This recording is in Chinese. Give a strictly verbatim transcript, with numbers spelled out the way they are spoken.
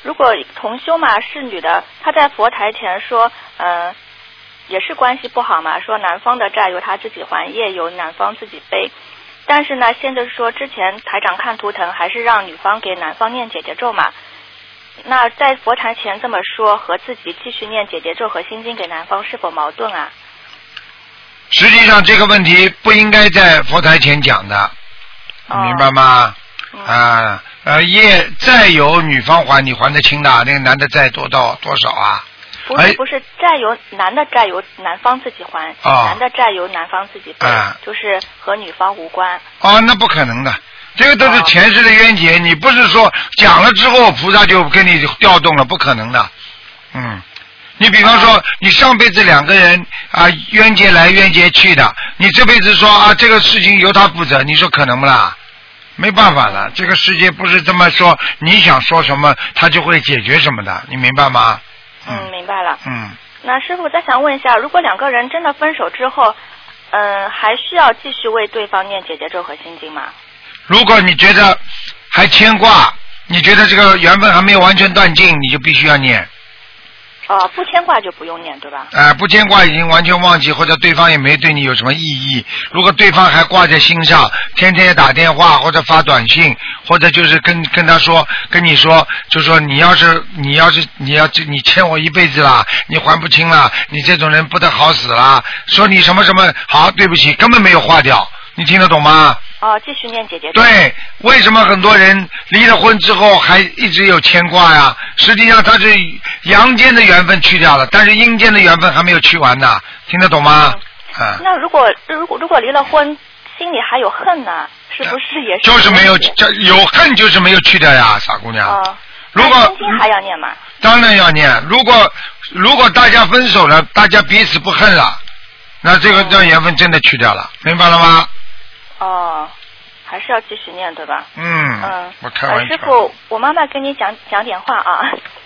如果同修嘛是女的，她在佛台前说，嗯、呃，也是关系不好嘛，说男方的债由她自己还，业由男方自己背。但是呢，现在说之前台长看图腾还是让女方给男方念姐姐咒嘛。那在佛台前这么说，和自己继续念姐姐咒和心经给男方是否矛盾啊？ 实际上这个问题不应该在佛台前讲的， 哦、 明白吗？ 嗯、 啊，呃，业债由女方还，你还得清的，那个男的债多到多少啊？ 不是不是，债由男的债由男方自己还，哦、男的债由男方自己背，啊、就是和女方无关。 哦，那不可能的，这个都是前世的冤结，哦、你不是说讲了之后菩萨就跟你调动了，不可能的。嗯，你比方说，你上辈子两个人啊冤结来冤结去的，你这辈子说啊这个事情由他负责，你说可能不啦？没办法了，这个世界不是这么说，你想说什么他就会解决什么的，你明白吗？ 嗯，明白了。 嗯， 那师傅再想问一下，如果两个人真的分手之后，嗯、呃，还需要继续为对方念姐姐咒和心经吗？ 如果你觉得还牵挂，你觉得这个缘分还没有完全断尽，你就必须要念。 哦，不牵挂就不用念，对吧？ 呃，不牵挂已经完全忘记，或者对方也没对你有什么意义。如果对方还挂在心上，天天打电话或者发短信，或者就是跟跟他说，跟你说，就说你要是你要是你要你欠我一辈子啦，你还不清啦，你这种人不得好死啦，说你什么什么好，对不起，根本没有化掉，你听得懂吗？ 哦，继续念姐姐咒。 对，为什么很多人离了婚之后还一直有牵挂呀？实际上他是阳间的缘分去掉了，但是阴间的缘分还没有去完呢，听得懂吗？ 嗯。啊、那如果如果如果离了婚，心里还有恨呢，是不是也是？ 就是没有，有恨就是没有去掉呀，傻姑娘。 哦。 如果心经还要念吗？ 当然要念。如果如果大家分手了，大家彼此不恨了，那这个这缘分真的去掉了，明白了吗？ 哦，还是要继续念对吧？ 嗯。 嗯。 我开玩笑。 呃、师傅，我妈妈跟你讲讲点话啊。